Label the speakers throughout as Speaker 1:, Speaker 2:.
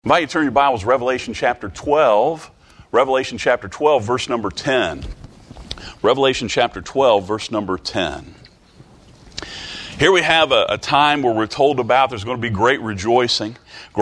Speaker 1: I invite you to turn your Bibles, Revelation chapter 12. Revelation chapter 12, verse number 10. Revelation chapter 12, verse number 10. Here we have a time where we're told about there's going to be great rejoicing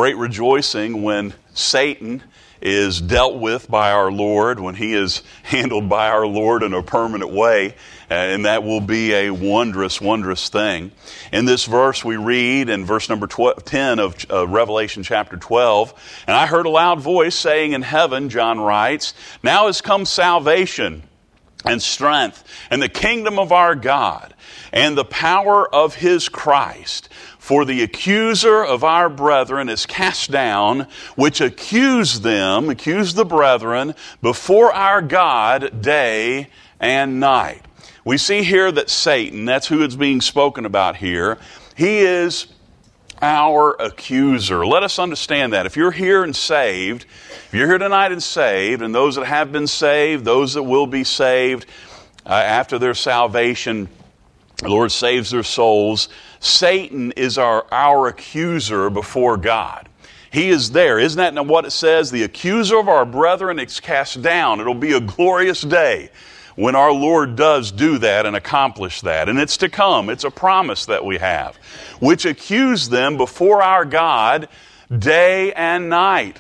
Speaker 1: when Satan is dealt with by our Lord, when he is handled by our Lord in a permanent way, and that will be a wondrous, wondrous thing. In this verse we read in verse number 10 of Revelation chapter 12, "And I heard a loud voice saying in heaven," John writes, "Now has come salvation and strength and the kingdom of our God and the power of his Christ. For the accuser of our brethren is cast down, which accused the brethren before our God day and night." We see here that Satan, that's who is being spoken about here, he is our accuser. Let us understand that. If you're here and saved, if you're here tonight and saved, and those that have been saved, those that will be saved after their salvation, the Lord saves their souls, Satan is our accuser before God. He is there. Isn't that what it says? The accuser of our brethren is cast down. It'll be a glorious day when our Lord does do that and accomplish that. And it's to come. It's a promise that we have. Which accuse them before our God day and night.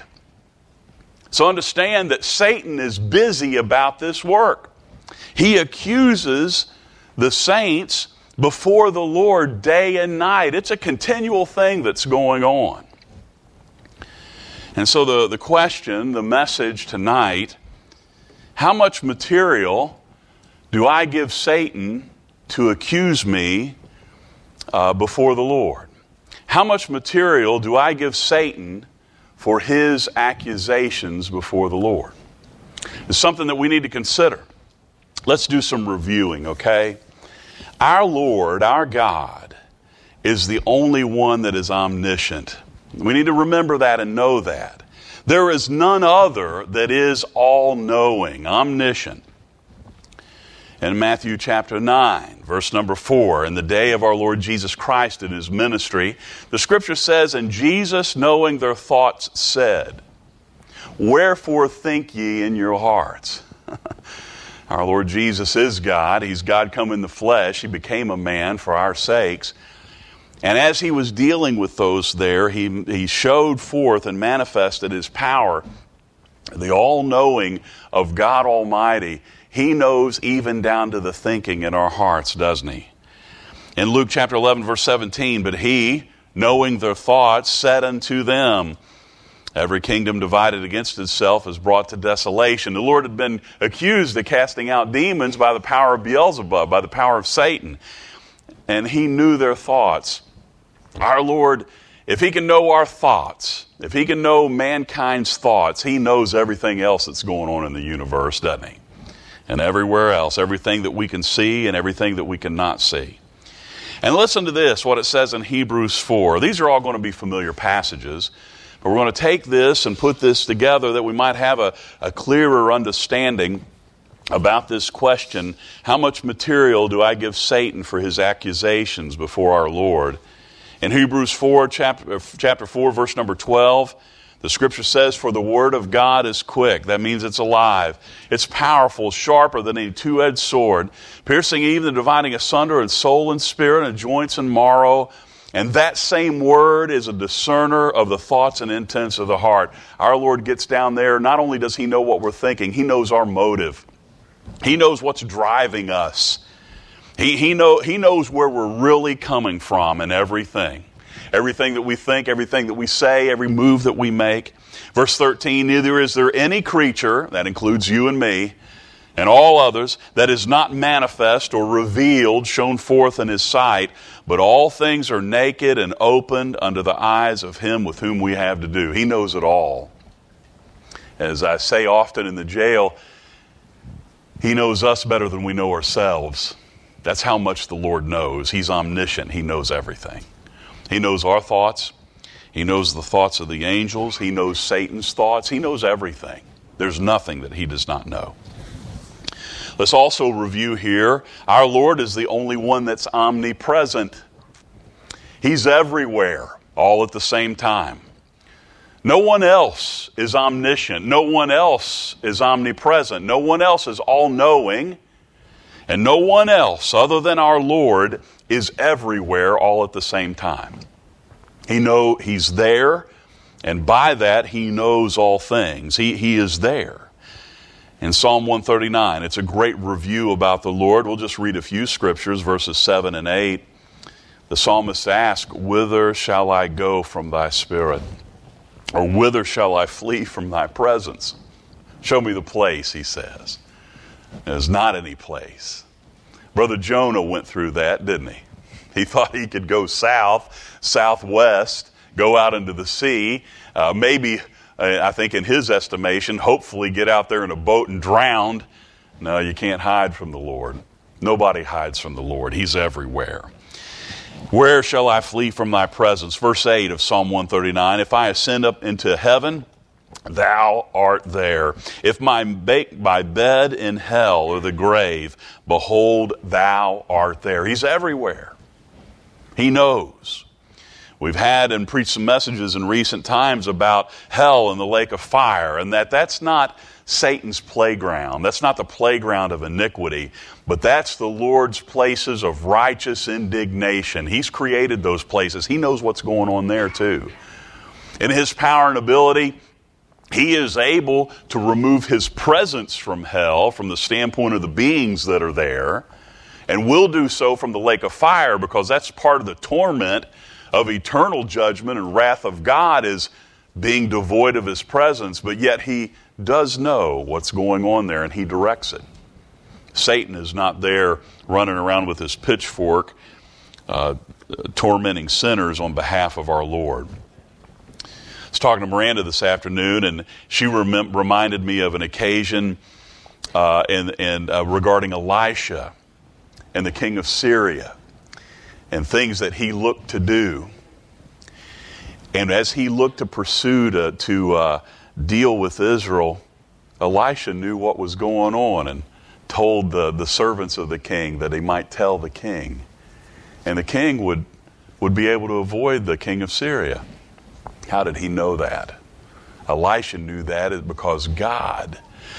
Speaker 1: So understand that Satan is busy about this work. He accuses the saints before the Lord day and night. It's a continual thing that's going on. And so the question, the message tonight, how much material do I give Satan to accuse me before the Lord? How much material do I give Satan for his accusations before the Lord? It's something that we need to consider. Let's do some reviewing, okay? Our Lord, our God, is the only one that is omniscient. We need to remember that and know that. There is none other that is all-knowing, omniscient. In Matthew chapter 9, verse number 4, in the day of our Lord Jesus Christ in his ministry, the scripture says, "And Jesus, knowing their thoughts, said, Wherefore think ye in your hearts?" Our Lord Jesus is God. He's God come in the flesh. He became a man for our sakes. And as he was dealing with those there, he showed forth and manifested his power, the all-knowing of God Almighty. He knows even down to the thinking in our hearts, doesn't he? In Luke chapter 11, verse 17, "But he, knowing their thoughts, said unto them, Every kingdom divided against itself is brought to desolation." The Lord had been accused of casting out demons by the power of Beelzebub, by the power of Satan. And he knew their thoughts. Our Lord, if he can know our thoughts, if he can know mankind's thoughts, he knows everything else that's going on in the universe, doesn't he? And everywhere else, everything that we can see and everything that we cannot see. And listen to this, what it says in Hebrews 4. These are all going to be familiar passages. But we're going to take this and put this together that we might have a clearer understanding about this question. How much material do I give Satan for his accusations before our Lord? In Hebrews 4, chapter 4, verse number 12, the scripture says, "For the word of God is quick." That means it's alive. It's powerful, sharper than a two-edged sword, piercing even dividing asunder in soul and spirit and joints and marrow. And that same word is a discerner of the thoughts and intents of the heart. Our Lord gets down there. Not only does he know what we're thinking, he knows our motive. He knows what's driving us. He knows where we're really coming from in everything. Everything that we think, everything that we say, every move that we make. Verse 13, "Neither is there any creature," that includes you and me, "and all others, that is not manifest or revealed, shown forth in his sight, but all things are naked and opened under the eyes of him with whom we have to do." He knows it all. As I say often in the jail, he knows us better than we know ourselves. That's how much the Lord knows. He's omniscient. He knows everything. He knows our thoughts. He knows the thoughts of the angels. He knows Satan's thoughts. He knows everything. There's nothing that he does not know. Let's also review here, our Lord is the only one that's omnipresent. He's everywhere, all at the same time. No one else is omniscient. No one else is omnipresent. No one else is all-knowing. And no one else other than our Lord is everywhere all at the same time. He's there, and by that he knows all things. He is there. In Psalm 139, it's a great review about the Lord. We'll just read a few scriptures, verses 7 and 8. The psalmist asks, "Whither shall I go from thy spirit? Or whither shall I flee from thy presence? Show me the place," he says. There's not any place. Brother Jonah went through that, didn't he? He thought he could go southwest, go out into the sea, maybe, I think in his estimation, hopefully get out there in a boat and drown. No, you can't hide from the Lord. Nobody hides from the Lord. He's everywhere. Where shall I flee from thy presence? Verse 8 of Psalm 139, "If I ascend up into heaven, thou art there. If my bed in hell or the grave, behold, thou art there." He's everywhere. He knows. We've had and preached some messages in recent times about hell and the lake of fire, and that's not Satan's playground. That's not the playground of iniquity, but that's the Lord's places of righteous indignation. He's created those places. He knows what's going on there too. In His power and ability, He is able to remove His presence from hell from the standpoint of the beings that are there, and will do so from the lake of fire, because that's part of the torment of eternal judgment and wrath of God, is being devoid of His presence, but yet He does know what's going on there, and He directs it. Satan is not there running around with his pitchfork, tormenting sinners on behalf of our Lord. I was talking to Miranda this afternoon, and she reminded me of an occasion regarding Elisha and the king of Syria and things that he looked to do. And as he looked to pursue to deal with Israel, Elisha knew what was going on and told the servants of the king that he might tell the king. And the king would be able to avoid the king of Syria. How did he know that? Elisha knew that because God,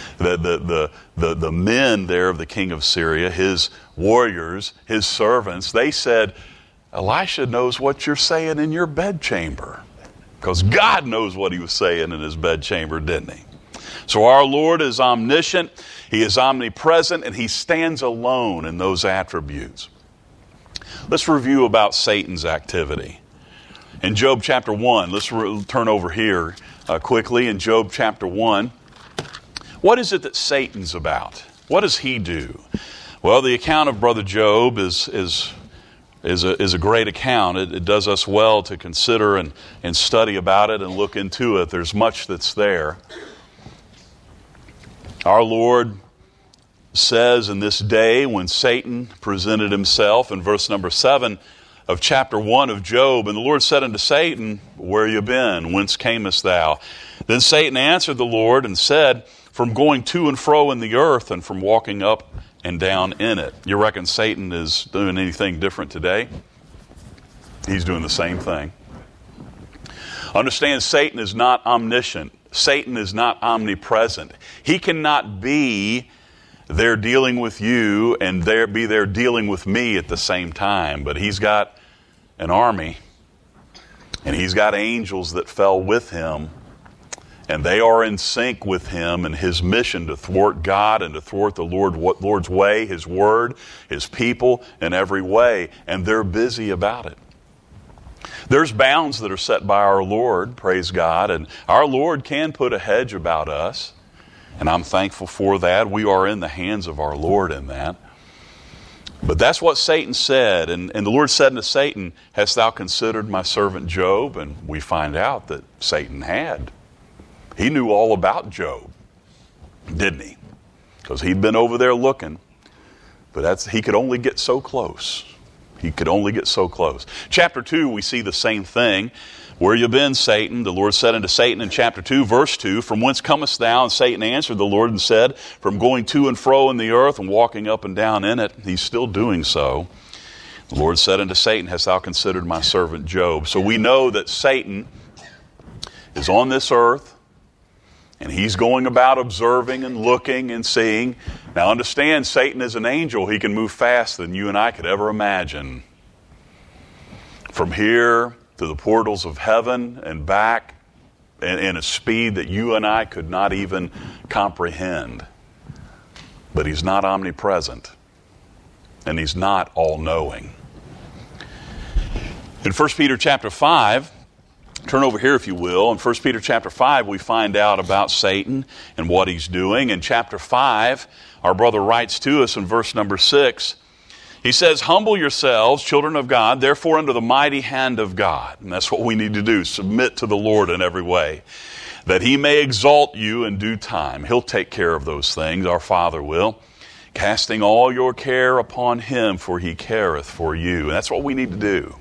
Speaker 1: the men there of the king of Syria, his warriors, his servants, they said, "Elisha knows what you're saying in your bedchamber." Because God knows what he was saying in his bedchamber, didn't he? So our Lord is omniscient, He is omnipresent, and He stands alone in those attributes. Let's review about Satan's activity. In Job chapter 1, let's turn over here quickly in Job chapter 1. What is it that Satan's about? What does he do? Well, the account of Brother Job is a great account. It does us well to consider and study about it and look into it. There's much that's there. Our Lord says in this day when Satan presented himself, in verse number 7 of chapter 1 of Job, "And the Lord said unto Satan, Where you been? Whence camest thou? Then Satan answered the Lord and said, From going to and fro in the earth, and from walking up and down in it." You reckon Satan is doing anything different today? He's doing the same thing. Understand, Satan is not omniscient. Satan is not omnipresent. He cannot be there dealing with you and be there dealing with me at the same time. But he's got an army, and he's got angels that fell with him, and they are in sync with him and his mission to thwart God and to thwart the Lord's way, His word, His people in every way. And they're busy about it. There's bounds that are set by our Lord, praise God, and our Lord can put a hedge about us, and I'm thankful for that. We are in the hands of our Lord in that. But that's what Satan said, and the Lord said unto Satan, "Hast thou considered my servant Job?" And we find out that Satan had. He knew all about Job, didn't he? Because he'd been over there looking, but he could only get so close. He could only get so close. Chapter 2, we see the same thing. "Where you been, Satan? The Lord said unto Satan," in chapter 2, verse 2, "From whence comest thou? And Satan answered the Lord and said, From going to and fro in the earth and walking up and down in it." He's still doing so. "The Lord said unto Satan, Hast thou considered my servant Job?" So we know that Satan is on this earth, and he's going about observing and looking and seeing. Now understand, Satan is an angel. He can move faster than you and I could ever imagine. From here to the portals of heaven and back in a speed that you and I could not even comprehend. But he's not omnipresent, and he's not all-knowing. In 1 Peter chapter 5, turn over here if you will. In 1 Peter chapter 5, we find out about Satan and what he's doing. In chapter 5, our brother writes to us in verse number 6, he says, "Humble yourselves, children of God, therefore under the mighty hand of God." And that's what we need to do, submit to the Lord in every way, that he may exalt you in due time. He'll take care of those things, our Father will. Casting all your care upon him, for he careth for you. And that's what we need to do.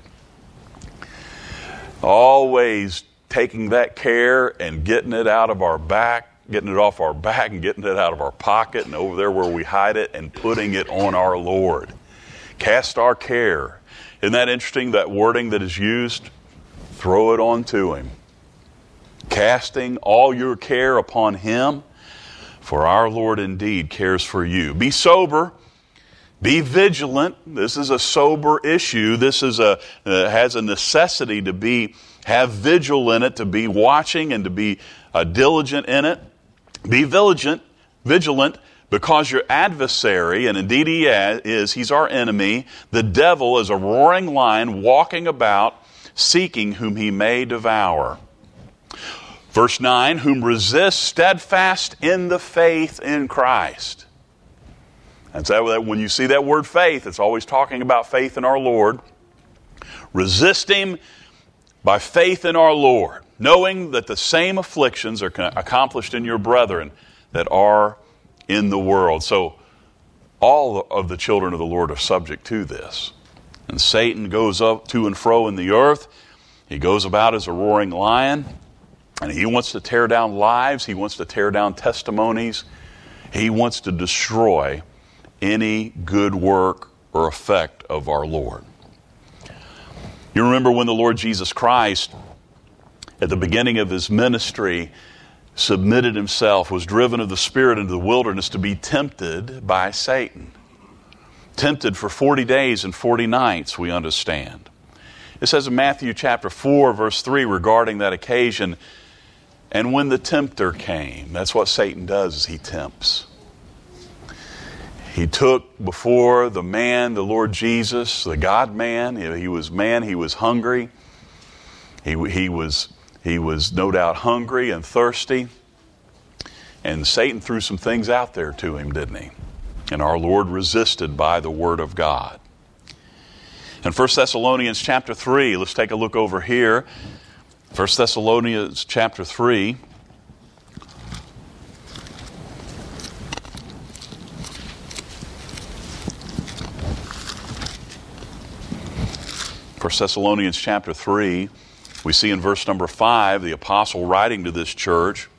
Speaker 1: Always taking that care and getting it out of our back, getting it off our back and getting it out of our pocket and over there where we hide it and putting it on our Lord. Cast our care. Isn't that interesting, that wording that is used? Throw it on to him. Casting all your care upon him, for our Lord indeed cares for you. Be sober. Be vigilant. This is a sober issue. This is has a necessity to have vigil in it, to be watching and to be diligent in it. Be vigilant, because your adversary, and indeed he's our enemy, the devil is a roaring lion walking about, seeking whom he may devour. Verse 9, whom resist steadfast in the faith in Christ. And so when you see that word faith, it's always talking about faith in our Lord. Resist him by faith in our Lord, knowing that the same afflictions are accomplished in your brethren that are in the world. So all of the children of the Lord are subject to this. And Satan goes up to and fro in the earth. He goes about as a roaring lion, and he wants to tear down lives. He wants to tear down testimonies. He wants to destroy any good work or effect of our Lord. You remember when the Lord Jesus Christ, at the beginning of his ministry, submitted himself, was driven of the Spirit into the wilderness to be tempted by Satan. Tempted for 40 days and 40 nights, we understand. It says in Matthew chapter 4, verse 3, regarding that occasion, and when the tempter came, that's what Satan does, is he tempts. He took before the man, the Lord Jesus, the God-man. He was hungry. He was no doubt hungry and thirsty. And Satan threw some things out there to him, didn't he? And our Lord resisted by the word of God. In 1 Thessalonians chapter 3, let's take a look over here. 1 Thessalonians chapter 3. 1 Thessalonians chapter 3, we see in verse number 5, the apostle writing to this church.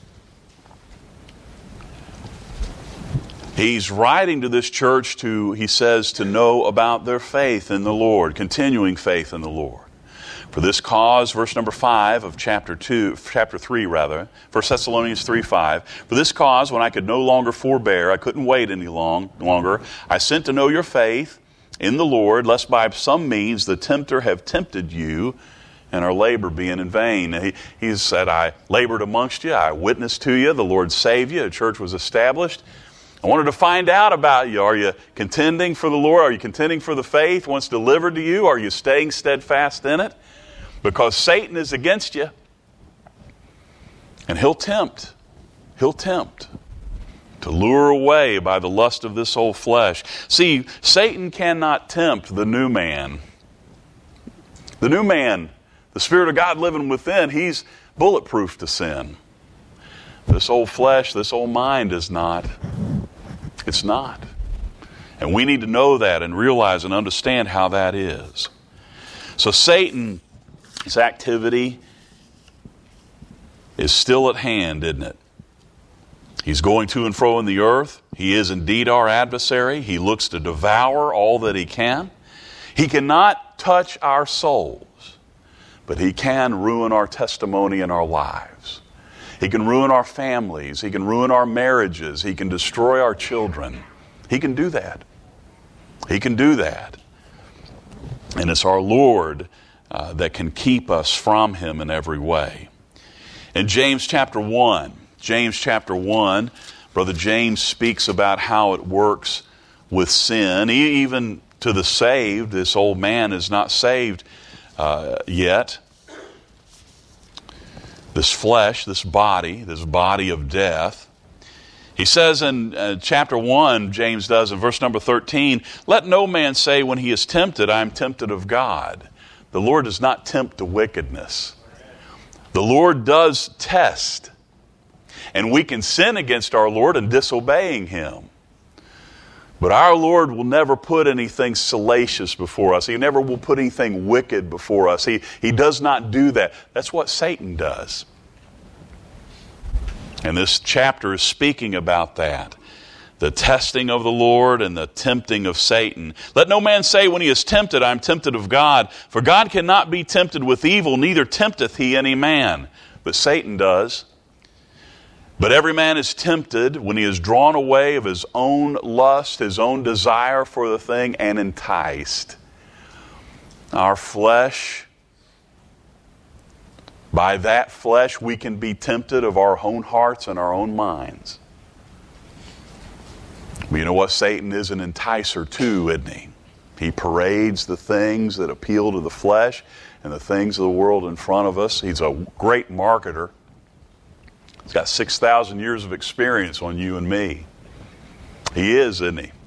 Speaker 1: He's writing to this church he says, to know about their faith in the Lord, continuing faith in the Lord. For this cause, verse number 5 of chapter 3, 1 Thessalonians 3:5. For this cause, when I could no longer forbear, I couldn't wait any longer, I sent to know your faith in the Lord, lest by some means the tempter have tempted you, and our labor being in vain. He said, I labored amongst you, I witnessed to you, the Lord saved you, a church was established. I wanted to find out about you. Are you contending for the Lord? Are you contending for the faith once delivered to you? Are you staying steadfast in it? Because Satan is against you. And he'll tempt. He'll tempt to lure away by the lust of this old flesh. See, Satan cannot tempt the new man. The new man, the Spirit of God living within, he's bulletproof to sin. This old flesh, this old mind is not. It's not. And we need to know that and realize and understand how that is. So Satan, his activity is still at hand, isn't it? He's going to and fro in the earth. He is indeed our adversary. He looks to devour all that he can. He cannot touch our souls. but he can ruin our testimony in our lives. He can ruin our families. He can ruin our marriages. He can destroy our children. He can do that. He can do that. And it's our Lord that can keep us from him in every way. In James chapter 1, Brother James speaks about how it works with sin. Even to the saved, this old man is not saved yet. This flesh, this body of death. He says in chapter 1, James does, in verse number 13, "Let no man say when he is tempted, I am tempted of God." The Lord does not tempt to wickedness. The Lord does test. And we can sin against our Lord in disobeying him. But our Lord will never put anything salacious before us. He never will put anything wicked before us. He does not do that. That's what Satan does. And this chapter is speaking about that. The testing of the Lord and the tempting of Satan. "Let no man say when he is tempted, I am tempted of God. For God cannot be tempted with evil, neither tempteth he any man." But Satan does. "But every man is tempted when he is drawn away of his own lust, his own desire for the thing, and enticed." Our flesh, by that flesh we can be tempted of our own hearts and our own minds. But you know what? Satan is an enticer too, isn't he? He parades the things that appeal to the flesh and the things of the world in front of us. He's a great marketer. He's got 6,000 years of experience on you and me. He is, isn't he?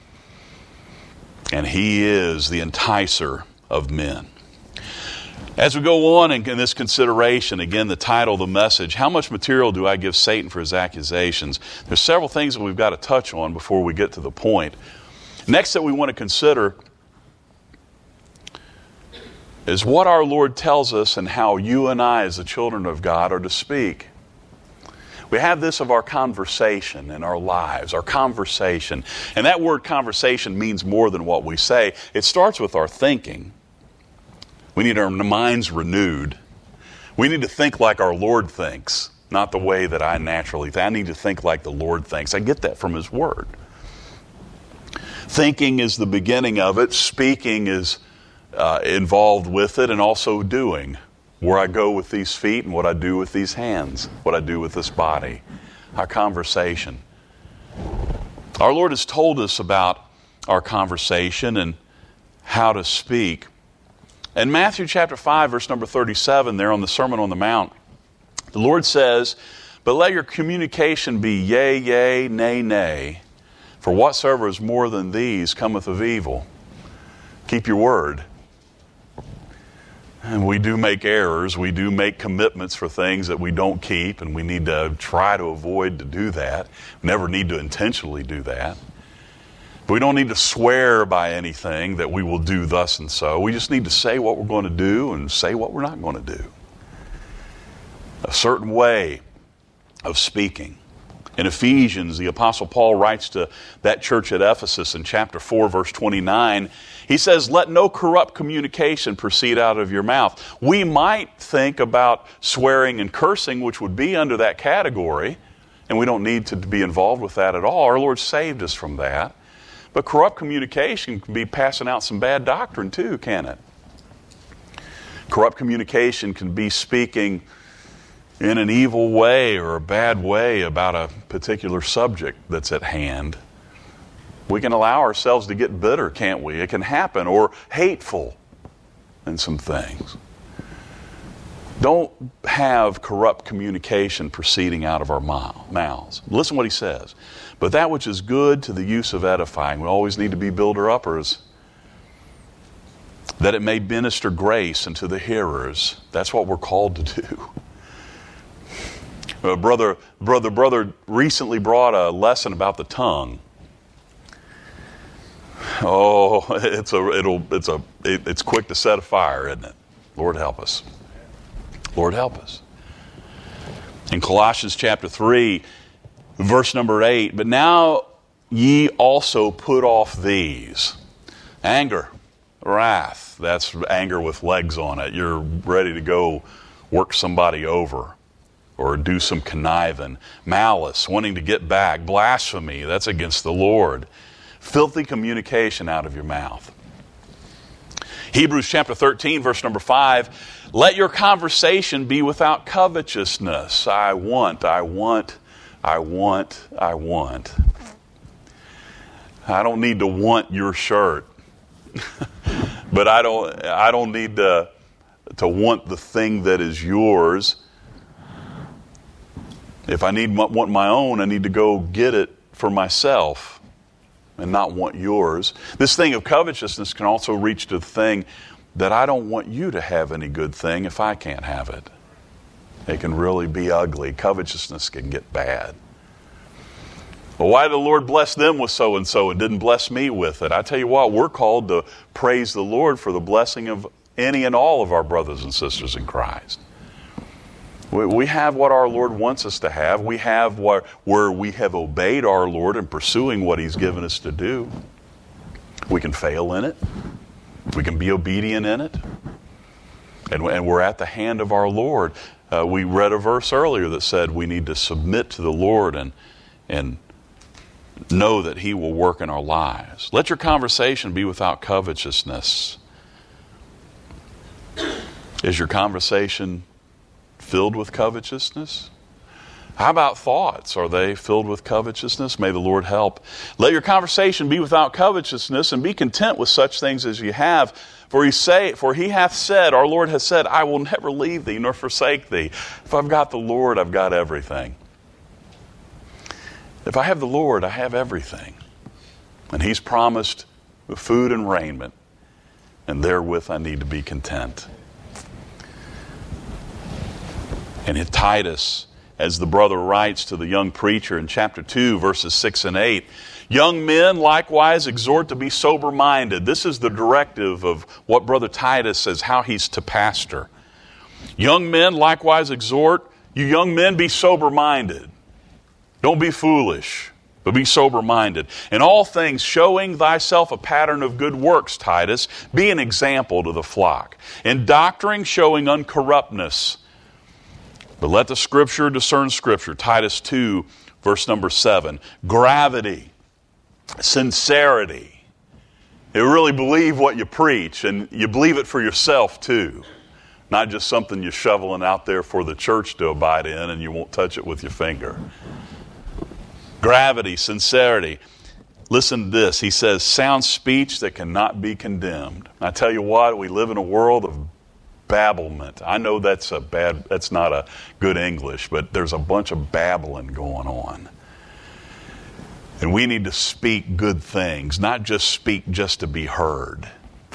Speaker 1: And he is the enticer of men. As we go on in this consideration, again, the title of the message, how much material do I give Satan for his accusations? There's several things that we've got to touch on before we get to the point. Next that we want to consider is what our Lord tells us and how you and I as the children of God are to speak. We have this of our conversation in our lives, our conversation. And that word conversation means more than what we say. It starts with our thinking. We need our minds renewed. We need to think like our Lord thinks, not the way that I naturally think. I need to think like the Lord thinks. I get that from His Word. Thinking is the beginning of it. Speaking is involved with it, and also doing. Where I go with these feet and what I do with these hands, what I do with this body. Our conversation. Our Lord has told us about our conversation and how to speak. In Matthew chapter 5, verse number 37, there on the Sermon on the Mount, the Lord says, "But let your communication be yea, yea, nay, nay, for whatsoever is more than these cometh of evil." Keep your word. And we do make errors. We do make commitments for things that we don't keep, and we need to try to avoid to do that. We never need to intentionally do that. We don't need to swear by anything that we will do thus and so. We just need to say what we're going to do and say what we're not going to do. A certain way of speaking. In Ephesians, the Apostle Paul writes to that church at Ephesus in chapter 4, verse 29, he says, "Let no corrupt communication proceed out of your mouth." We might think about swearing and cursing, which would be under that category, and we don't need to be involved with that at all. Our Lord saved us from that. But corrupt communication can be passing out some bad doctrine too, can it? Corrupt communication can be speaking in an evil way or a bad way about a particular subject that's at hand. We can allow ourselves to get bitter, can't we? It can happen. Or hateful in some things. Don't have corrupt communication proceeding out of our mouths. Listen what he says. "But that which is good to the use of edifying," we always need to be builder-uppers, "that it may minister grace unto the hearers." That's what we're called to do. Brother recently brought a lesson about the tongue. Oh, it's quick to set a fire, isn't it? Lord help us. Lord help us. In Colossians chapter 3, verse number 8, "But now ye also put off these." Anger, wrath. That's anger with legs on it. You're ready to go work somebody over or do some conniving. Malice, wanting to get back. Blasphemy, that's against the Lord. Filthy communication out of your mouth. Hebrews chapter 13, verse number 5. Let your conversation be without covetousness. I want. I don't need to want your shirt. But I don't need to want the thing that is yours. If I want my own, I need to go get it for myself and not want yours. This thing of covetousness can also reach to the thing that I don't want you to have any good thing if I can't have it. It can really be ugly. Covetousness can get bad. Well, why did the Lord bless them with so-and-so and didn't bless me with it? I tell you what, we're called to praise the Lord for the blessing of any and all of our brothers and sisters in Christ. We have what our Lord wants us to have. We have where we have obeyed our Lord in pursuing what He's given us to do. We can fail in it. We can be obedient in it. And we're at the hand of our Lord. We read a verse earlier that said we need to submit to the Lord and know that He will work in our lives. Let your conversation be without covetousness. Is your conversation filled with covetousness? How about thoughts? Are they filled with covetousness? May the Lord help. Let your conversation be without covetousness, and be content with such things as you have. For He hath said, our Lord has said, I will never leave thee nor forsake thee. If I've got the Lord, I've got everything. If I have the Lord, I have everything. And He's promised food and raiment, and therewith I need to be content. And in Titus, as the brother writes to the young preacher in chapter 2, verses 6 and 8, young men likewise exhort to be sober-minded. This is the directive of what Brother Titus says, how he's to pastor. Young men likewise exhort, you young men be sober-minded. Don't be foolish, but be sober-minded. In all things, showing thyself a pattern of good works, Titus, be an example to the flock. In doctrine, showing uncorruptness. But let the Scripture discern Scripture. Titus 2, verse number 7. Gravity, sincerity. You really believe what you preach, and you believe it for yourself too. Not just something you're shoveling out there for the church to abide in and you won't touch it with your finger. Gravity, sincerity. Listen to this. He says, sound speech that cannot be condemned. I tell you what, we live in a world of babblement. I know that's not a good English, but there's a bunch of babbling going on. And we need to speak good things, not just speak just to be heard.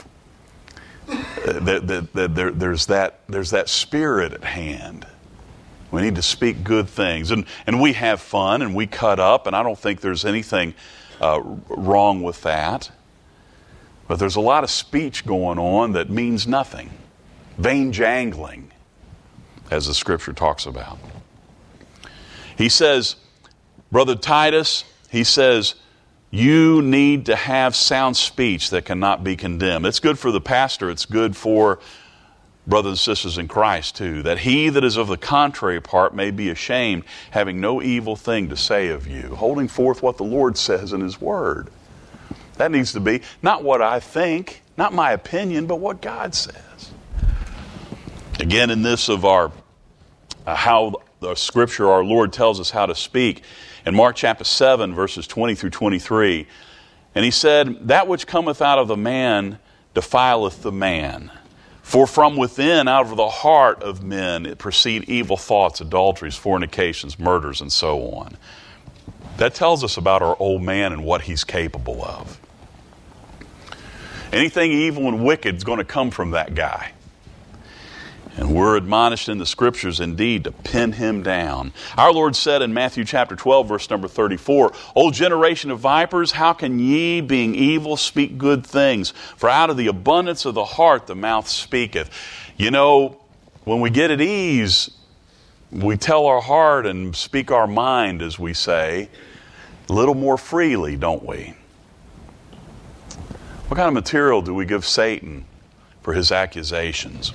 Speaker 1: There's that spirit at hand. We need to speak good things. And we have fun and we cut up, and I don't think there's anything wrong with that. But there's a lot of speech going on that means nothing. Vain jangling, as the Scripture talks about. He says, Brother Titus, he says, you need to have sound speech that cannot be condemned. It's good for the pastor. It's good for brothers and sisters in Christ too. That he that is of the contrary part may be ashamed, having no evil thing to say of you. Holding forth what the Lord says in His Word. That needs to be not what I think, not my opinion, but what God says. Again, in this of our how the Scripture, our Lord tells us how to speak. In Mark chapter 7, verses 20 through 23, and He said, that which cometh out of the man defileth the man. For from within, out of the heart of men, it proceed evil thoughts, adulteries, fornications, murders, and so on. That tells us about our old man and what he's capable of. Anything evil and wicked is going to come from that guy. And we're admonished in the Scriptures indeed to pin him down. Our Lord said in Matthew chapter 12, verse number 34, O generation of vipers, how can ye, being evil, speak good things? For out of the abundance of the heart the mouth speaketh. You know, when we get at ease, we tell our heart and speak our mind, as we say, a little more freely, don't we? What kind of material do we give Satan for his accusations?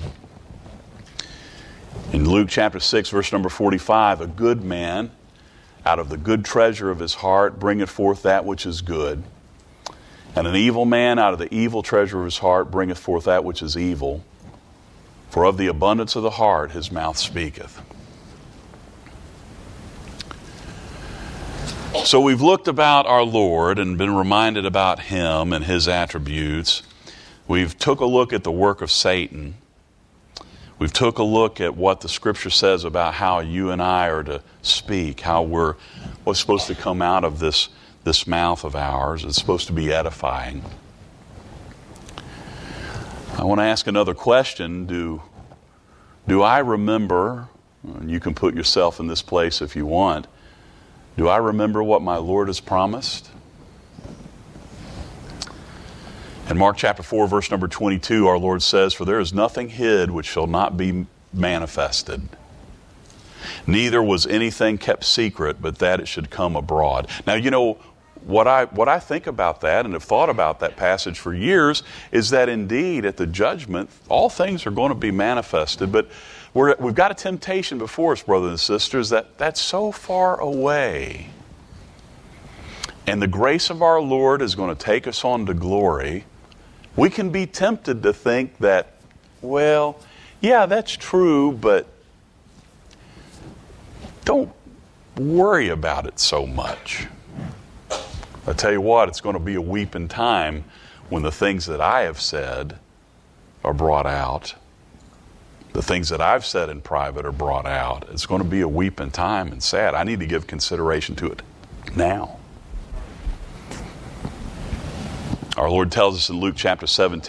Speaker 1: In Luke chapter 6, verse number 45, a good man out of the good treasure of his heart bringeth forth that which is good. And an evil man out of the evil treasure of his heart bringeth forth that which is evil. For of the abundance of the heart his mouth speaketh. So we've looked about our Lord and been reminded about Him and His attributes. We've took a look at the work of Satan. We've took a look at what the Scripture says about how you and I are to speak, what's supposed to come out of this mouth of ours. It's supposed to be edifying. I want to ask another question. Do I remember, and you can put yourself in this place if you want, do I remember what my Lord has promised? In Mark chapter 4, verse number 22, our Lord says, "For there is nothing hid which shall not be manifested. Neither was anything kept secret, but that it should come abroad." Now, you know, what I think about that and have thought about that passage for years is that indeed at the judgment, all things are going to be manifested, but we've got a temptation before us, brothers and sisters, that's so far away. And the grace of our Lord is going to take us on to glory. We can be tempted to think that, well, yeah, that's true, but don't worry about it so much. I tell you what, it's going to be a weeping time when the things that I have said are brought out. The things that I've said in private are brought out. It's going to be a weeping time and sad. I need to give consideration to it now. Our Lord tells us in Luke chapter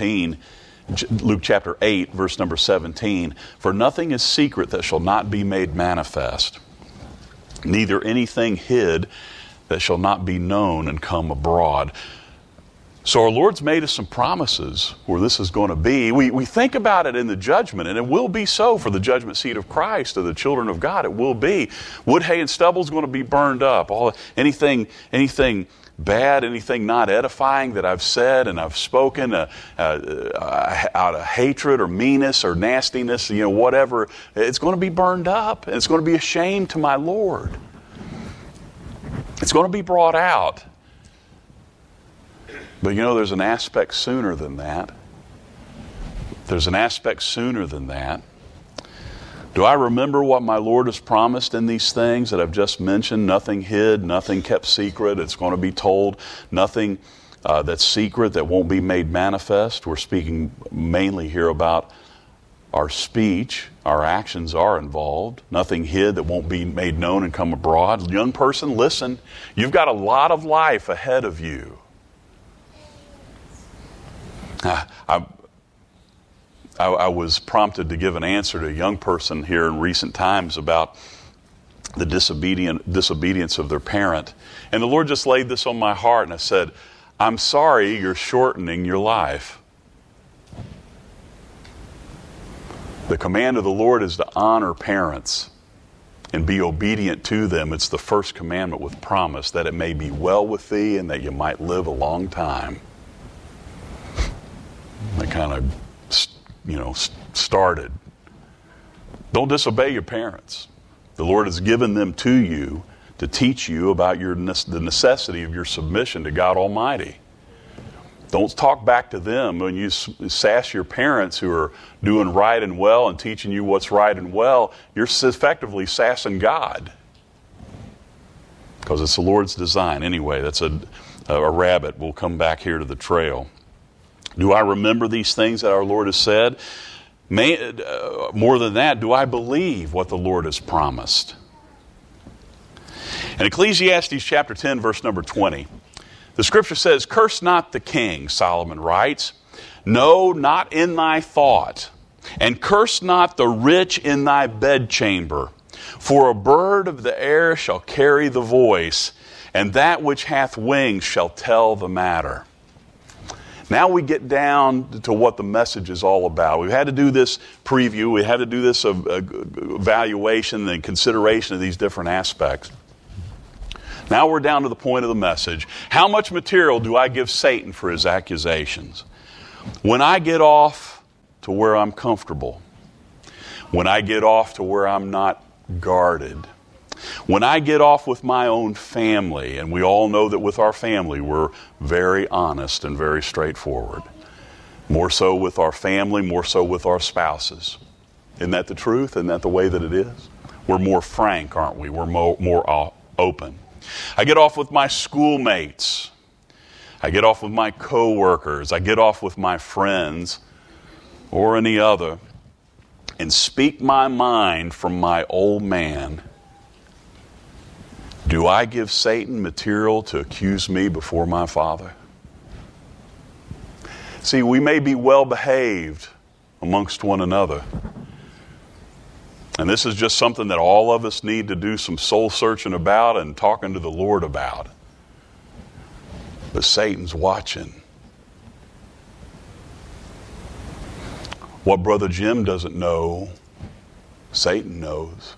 Speaker 1: 8, verse number 17, "For nothing is secret that shall not be made manifest, neither anything hid that shall not be known and come abroad." So our Lord's made us some promises where this is going to be. We think about it in the judgment, and it will be so for the judgment seat of Christ, of the children of God. It will be. Wood, hay, and stubble is going to be burned up. Anything bad, anything not edifying that I've said and I've spoken out of hatred or meanness or nastiness, whatever, it's going to be burned up, and it's going to be a shame to my Lord. It's going to be brought out. But there's an aspect sooner than that. There's an aspect sooner than that. Do I remember what my Lord has promised in these things that I've just mentioned? Nothing hid, nothing kept secret. It's going to be told. Nothing that's secret that won't be made manifest. We're speaking mainly here about our speech. Our actions are involved. Nothing hid that won't be made known and come abroad. Young person, listen. You've got a lot of life ahead of you. I was prompted to give an answer to a young person here in recent times about the disobedience of their parent. And the Lord just laid this on my heart, and I said, I'm sorry you're shortening your life. The command of the Lord is to honor parents and be obedient to them. It's the first commandment with promise, that it may be well with thee and that you might live a long time. I kind of started. Don't disobey your parents. The Lord has given them to you to teach you about the necessity of your submission to God Almighty. Don't talk back to them when you sass your parents who are doing right and well and teaching you what's right and well. You're effectively sassing God, because it's the Lord's design. Anyway, that's a rabbit. We'll come back here to the trail. Do I remember these things that our Lord has said? More than that, do I believe what the Lord has promised? In Ecclesiastes chapter 10, verse number 20, the Scripture says, "Curse not the king," Solomon writes, "no, not in thy thought, and curse not the rich in thy bedchamber. For a bird of the air shall carry the voice, and that which hath wings shall tell the matter." Now we get down to what the message is all about. We've had to do this preview. We had to do this evaluation and consideration of these different aspects. Now we're down to the point of the message. How much material do I give Satan for his accusations? When I get off to where I'm comfortable, when I get off to where I'm not guarded, when I get off with my own family, and we all know that with our family we're very honest and very straightforward. More so with our family, more so with our spouses. Isn't that the truth? Isn't that the way that it is? We're more frank, aren't we? We're more open. I get off with my schoolmates. I get off with my coworkers. I get off with my friends or any other and speak my mind from my old man. Do I give Satan material to accuse me before my Father? See, we may be well behaved amongst one another. And this is just something that all of us need to do some soul searching about and talking to the Lord about. But Satan's watching. What Brother Jim doesn't know, Satan knows.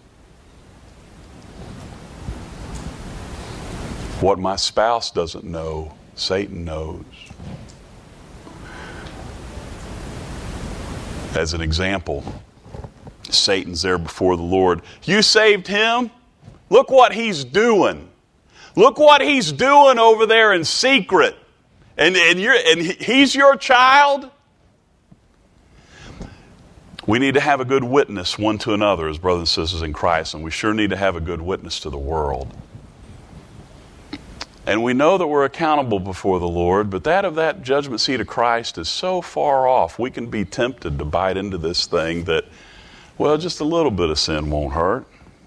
Speaker 1: What my spouse doesn't know, Satan knows. As an example, Satan's there before the Lord. You saved him? Look what he's doing. Look what he's doing over there in secret. And he's your child? We need to have a good witness one to another as brothers and sisters in Christ, and we sure need to have a good witness to the world. And we know that we're accountable before the Lord, but that judgment seat of Christ is so far off. We can be tempted to bite into this thing that, well, just a little bit of sin won't hurt.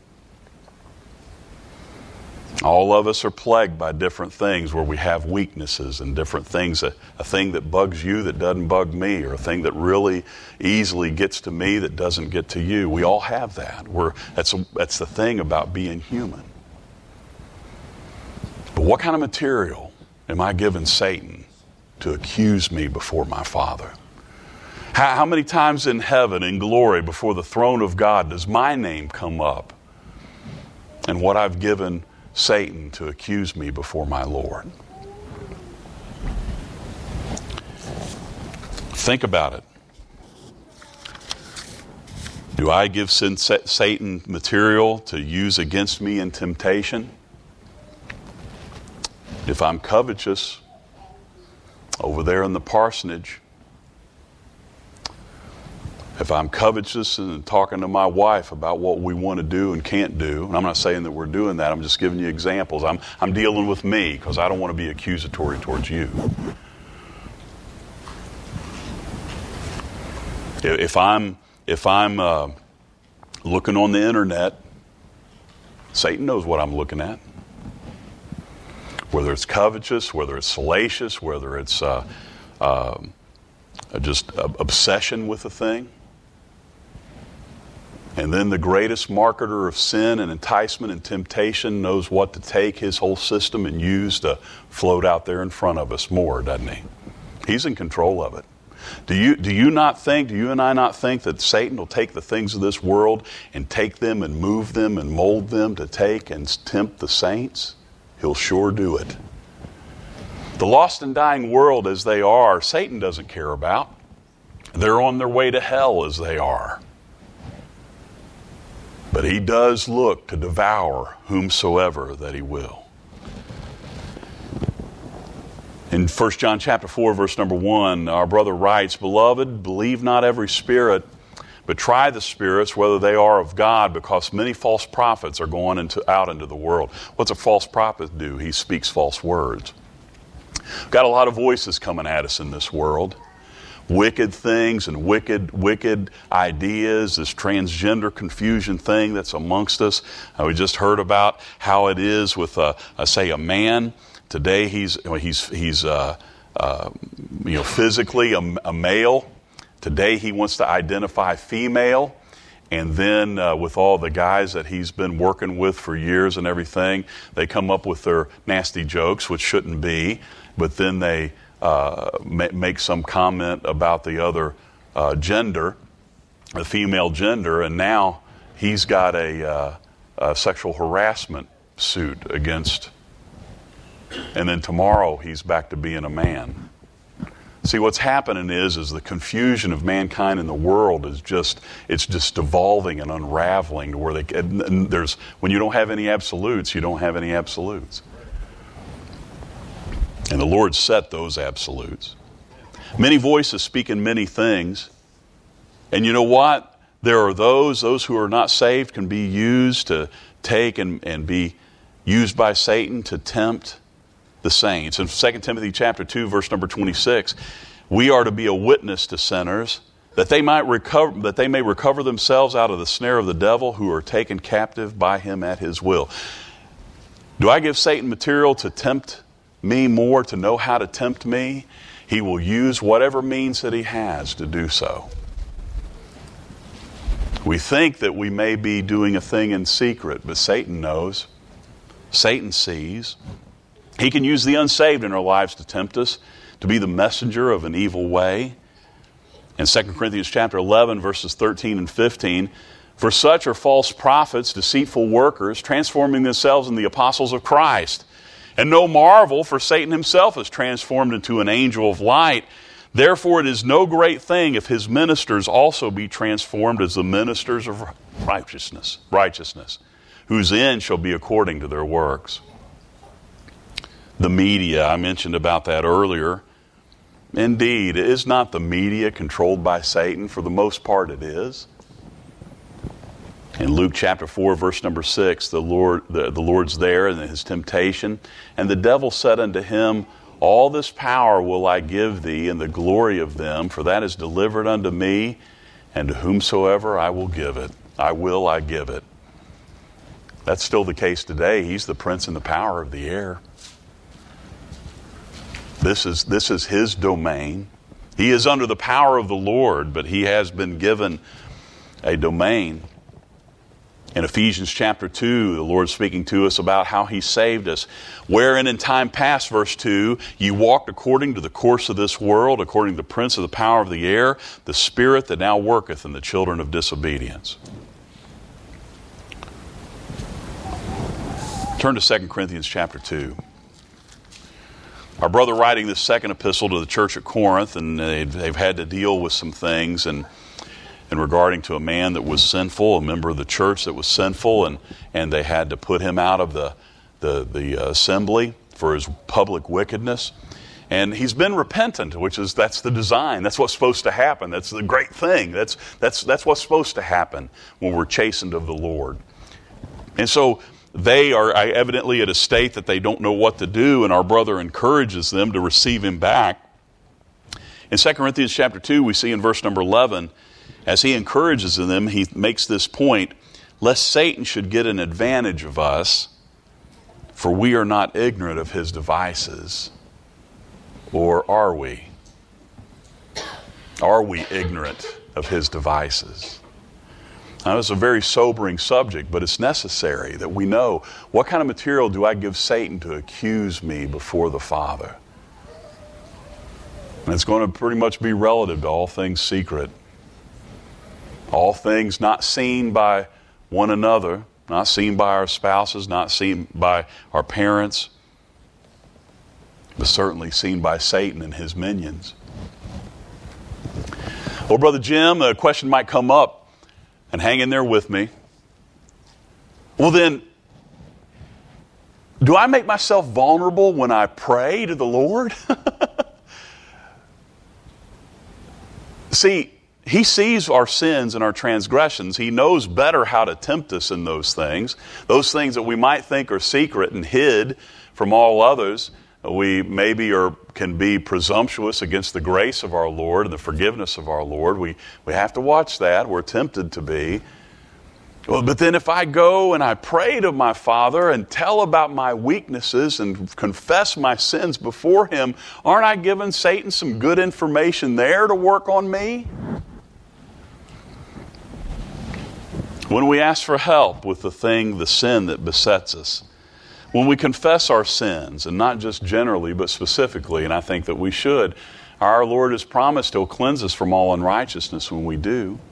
Speaker 1: All of us are plagued by different things where we have weaknesses and different things. A thing that bugs you that doesn't bug me, or a thing that really easily gets to me that doesn't get to you. We all have that. That's the thing about being human. But what kind of material am I giving Satan to accuse me before my Father? How many times in heaven, in glory, before the throne of God, does my name come up? And what I've given Satan to accuse me before my Lord. Think about it. Do I give Satan material to use against me in temptation? If I'm covetous over there in the parsonage, if I'm covetous and talking to my wife about what we want to do and can't do, and I'm not saying that we're doing that, I'm just giving you examples. I'm dealing with me because I don't want to be accusatory towards you. If I'm looking on the internet, Satan knows what I'm looking at. Whether it's covetous, whether it's salacious, whether it's just obsession with a thing. And then the greatest marketer of sin and enticement and temptation knows what to take his whole system and use to float out there in front of us more, doesn't he? He's in control of it. Do you and I not think that Satan will take the things of this world and take them and move them and mold them to take and tempt the saints? He'll sure do it. The lost and dying world as they are, Satan doesn't care about. They're on their way to hell as they are. But he does look to devour whomsoever that he will. In 1 John chapter 4, verse number 1, our brother writes, Beloved, believe not every spirit, but try the spirits whether they are of God, because many false prophets are going out into the world. What's a false prophet do? He speaks false words. Got a lot of voices coming at us in this world. Wicked things and wicked ideas, this transgender confusion thing that's amongst us. We just heard about how it is with, say, a man. Today he's physically a male. Today he wants to identify female. And then with all the guys that he's been working with for years and everything, they come up with their nasty jokes, which shouldn't be. But then they make some comment about the other gender, the female gender, and now he's got a sexual harassment suit against And then tomorrow he's back to being a man. See, what's happening is the confusion of mankind in the world is just devolving and unraveling to where when you don't have any absolutes, you don't have any absolutes. And the Lord set those absolutes. Many voices speaking many things. And you know what? There are those who are not saved can be used to take and be used by Satan to tempt the saints. In 2 Timothy chapter 2, verse number 26, we are to be a witness to sinners that they may recover themselves out of the snare of the devil, who are taken captive by him at his will. Do I give Satan material to tempt me more, to know how to tempt me? He will use whatever means that he has to do so. We think that we may be doing a thing in secret, but Satan knows. Satan sees. He can use the unsaved in our lives to tempt us, to be the messenger of an evil way. In 2 Corinthians chapter 11, verses 13 and 15, for such are false prophets, deceitful workers, transforming themselves into the apostles of Christ. And no marvel, for Satan himself is transformed into an angel of light. Therefore it is no great thing if his ministers also be transformed as the ministers of righteousness, whose end shall be according to their works. The media, I mentioned about that earlier. Indeed, is not the media controlled by Satan? For the most part it is. In Luke chapter 4, verse number 6, the Lord's there in his temptation. And the devil said unto him, all this power will I give thee, and the glory of them, for that is delivered unto me, and to whomsoever I will give it. I give it. That's still the case today. He's the prince and the power of the air. This is his domain. He is under the power of the Lord, but he has been given a domain. In Ephesians chapter 2, the Lord speaking to us about how he saved us. Wherein in time past, verse 2, ye walked according to the course of this world, according to the prince of the power of the air, the spirit that now worketh in the children of disobedience. Turn to 2 Corinthians chapter 2. Our brother writing this second epistle to the church at Corinth, and they've had to deal with some things and regarding to a man that was sinful, a member of the church that was sinful, and they had to put him out of the assembly for his public wickedness. And he's been repentant, that's the design. That's what's supposed to happen. That's the great thing. That's what's supposed to happen when we're chastened of the Lord. And so they are evidently at a state that they don't know what to do, and our brother encourages them to receive him back. In 2 Corinthians chapter 2, we see in verse number 11, as he encourages them, he makes this point, lest Satan should get an advantage of us, for we are not ignorant of his devices. Or are we? Are we ignorant of his devices? Now, it's a very sobering subject, but it's necessary that we know what kind of material do I give Satan to accuse me before the Father. And it's going to pretty much be relative to all things secret. All things not seen by one another, not seen by our spouses, not seen by our parents, but certainly seen by Satan and his minions. Well, Brother Jim, a question might come up. And hang in there with me. Well then, do I make myself vulnerable when I pray to the Lord? See, he sees our sins and our transgressions. He knows better how to tempt us in those things that we might think are secret and hid from all others. We maybe can be presumptuous against the grace of our Lord and the forgiveness of our Lord. We have to watch that. We're tempted to be. Well, but then if I go and I pray to my Father and tell about my weaknesses and confess my sins before Him, aren't I giving Satan some good information there to work on me? When we ask for help with the sin that besets us, when we confess our sins, and not just generally, but specifically, and I think that we should, our Lord has promised He'll cleanse us from all unrighteousness when we do.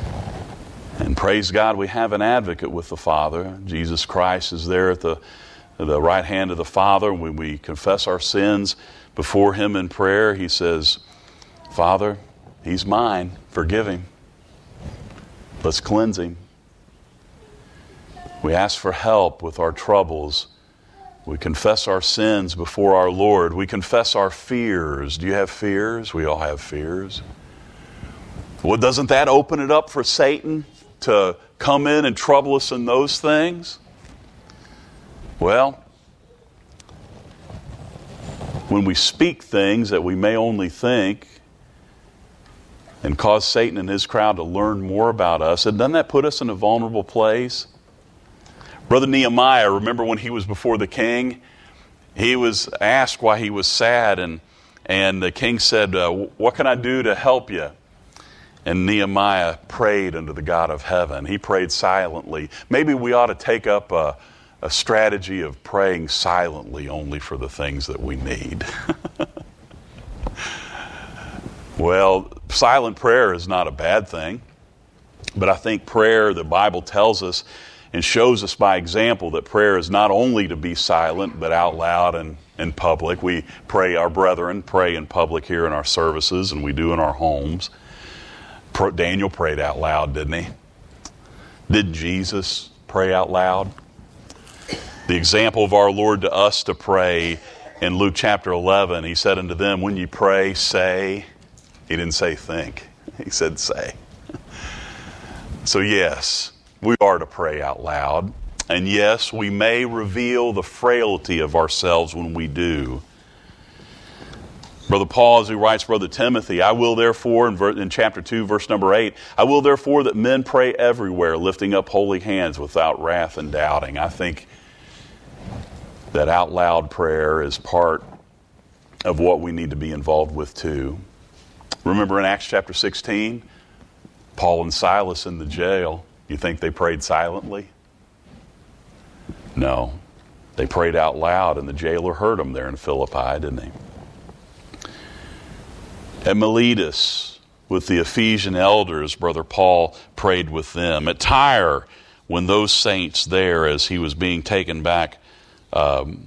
Speaker 1: And praise God, we have an advocate with the Father. Jesus Christ is there at the the right hand of the Father, when we confess our sins before Him in prayer, He says, Father, He's mine. Forgive him. Let's cleanse him. We ask for help with our troubles. We confess our sins before our Lord. We confess our fears. Do you have fears? We all have fears. Well, doesn't that open it up for Satan to come in and trouble us in those things? Well, when we speak things that we may only think and cause Satan and his crowd to learn more about us, and doesn't that put us in a vulnerable place? Brother Nehemiah, remember when he was before the king? He was asked why he was sad, and the king said, what can I do to help you? And Nehemiah prayed unto the God of heaven. He prayed silently. Maybe we ought to take up a strategy of praying silently only for the things that we need. Well, silent prayer is not a bad thing, but I think prayer, the Bible tells us and shows us by example that prayer is not only to be silent, but out loud and in public. We pray, our brethren pray in public here in our services, and we do in our homes. Daniel prayed out loud, didn't he? Didn't Jesus pray out loud? The example of our Lord to us to pray in Luke chapter 11, He said unto them, when you pray, say. He didn't say think. He said say. So yes, we are to pray out loud. And yes, we may reveal the frailty of ourselves when we do. Brother Paul, as he writes Brother Timothy, I will therefore, in chapter 2, verse number 8, I will therefore that men pray everywhere, lifting up holy hands without wrath and doubting. I think that out loud prayer is part of what we need to be involved with too. Remember in Acts chapter 16, Paul and Silas in the jail. You think they prayed silently? No. They prayed out loud, and the jailer heard them there in Philippi, didn't he? At Miletus, with the Ephesian elders, Brother Paul prayed with them. At Tyre, when those saints there, as he was being taken back going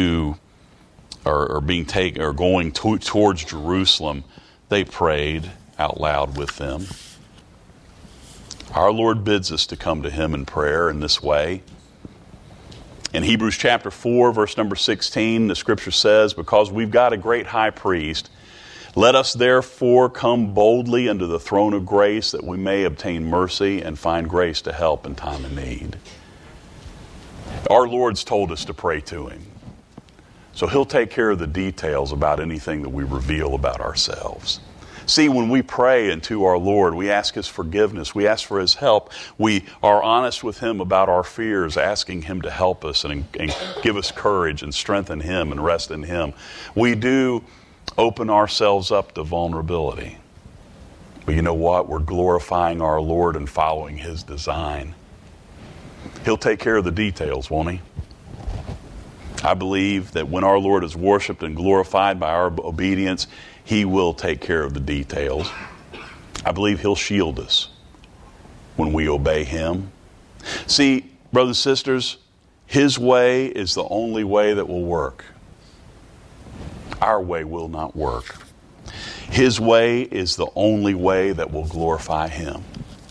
Speaker 1: towards Jerusalem, they prayed out loud with them. Our Lord bids us to come to Him in prayer in this way. In Hebrews chapter 4, verse number 16, the Scripture says, because we've got a great high priest, let us therefore come boldly unto the throne of grace, that we may obtain mercy and find grace to help in time of need. Our Lord's told us to pray to Him. So He'll take care of the details about anything that we reveal about ourselves. See, when we pray unto our Lord, we ask His forgiveness. We ask for His help. We are honest with Him about our fears, asking Him to help us and give us courage and strengthen Him and rest in Him. We do open ourselves up to vulnerability. But you know what? We're glorifying our Lord and following His design. He'll take care of the details, won't He? I believe that when our Lord is worshiped and glorified by our obedience, He will take care of the details. I believe He'll shield us when we obey Him. See, brothers and sisters, His way is the only way that will work. Our way will not work. His way is the only way that will glorify Him.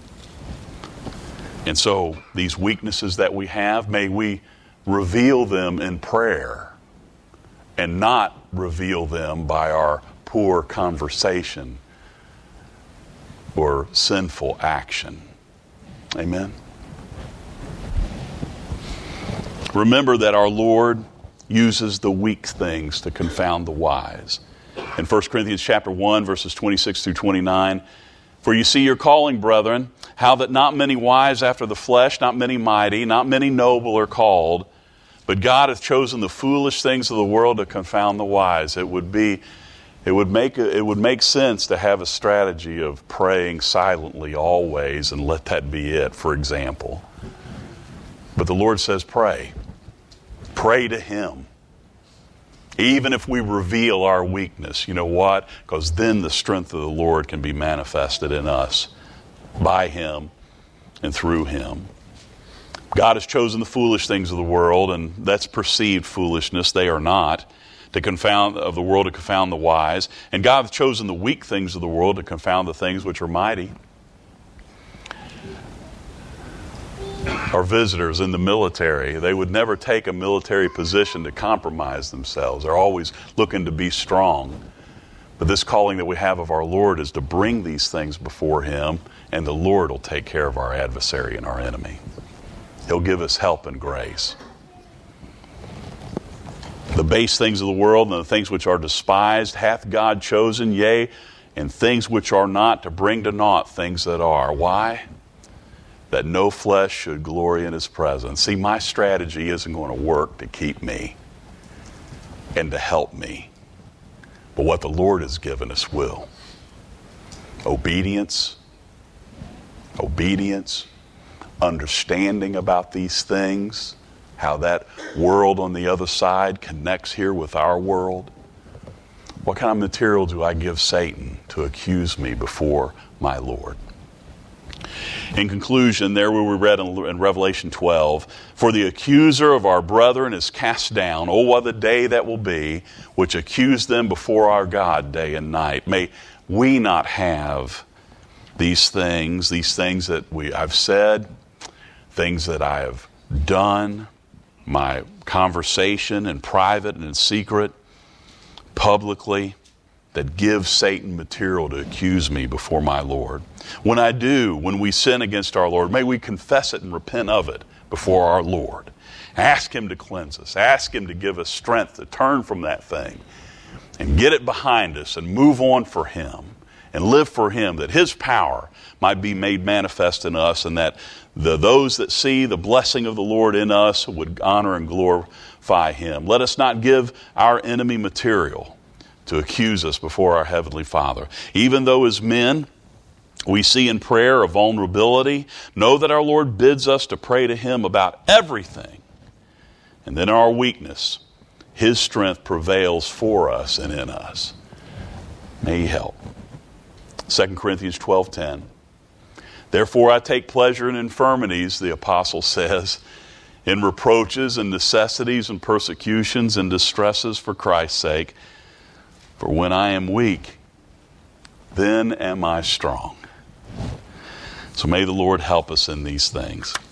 Speaker 1: And so, these weaknesses that we have, may we reveal them in prayer and not reveal them by our poor conversation or sinful action. Amen. Remember that our Lord uses the weak things to confound the wise. In 1 Corinthians chapter 1, verses 26 through 29, for you see your calling, brethren, how that not many wise after the flesh, not many mighty, not many noble are called, but God hath chosen the foolish things of the world to confound the wise. It would make sense to have a strategy of praying silently always and let that be it, for example. But the Lord says pray. Pray to Him. Even if we reveal our weakness, you know what? Because then the strength of the Lord can be manifested in us by Him and through Him. God has chosen the foolish things of the world, and that's perceived foolishness. They are not. To confound of the world, to confound the wise. And God hath chosen the weak things of the world to confound the things which are mighty. Our visitors in the military, they would never take a military position to compromise themselves. They're always looking to be strong. But this calling that we have of our Lord is to bring these things before Him, and the Lord will take care of our adversary and our enemy. He'll give us help and grace. The base things of the world and the things which are despised hath God chosen, yea, and things which are not, to bring to naught things that are. Why? That no flesh should glory in His presence. See, my strategy isn't going to work to keep me and to help me. But what the Lord has given us will. Obedience, understanding about these things, how that world on the other side connects here with our world. What kind of material do I give Satan to accuse me before my Lord? In conclusion, there we read in Revelation 12, for the accuser of our brethren is cast down. Oh, what the day that will be, which accuse them before our God day and night. May we not have these things that I've said, things that I have done, my conversation in private and in secret, publicly, that give Satan material to accuse me before my Lord. When we sin against our Lord, may we confess it and repent of it before our Lord. Ask Him to cleanse us. Ask Him to give us strength to turn from that thing and get it behind us and move on for Him and live for Him, that His power might be made manifest in us, and that those that see the blessing of the Lord in us would honor and glorify Him. Let us not give our enemy material to accuse us before our Heavenly Father. Even though as men we see in prayer a vulnerability, know that our Lord bids us to pray to Him about everything. And then our weakness, His strength prevails for us and in us. May He help. 2 Corinthians 12:10. Therefore I take pleasure in infirmities, the apostle says, in reproaches and necessities and persecutions and distresses for Christ's sake. For when I am weak, then am I strong. So may the Lord help us in these things.